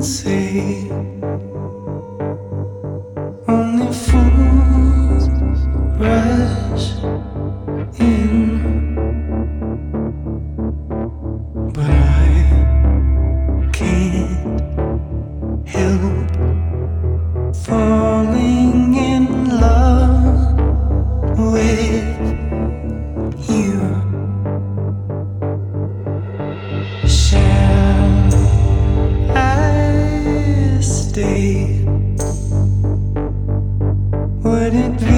say only fools rush in, but I can't help falling in love with you. Shall I stay? Would it be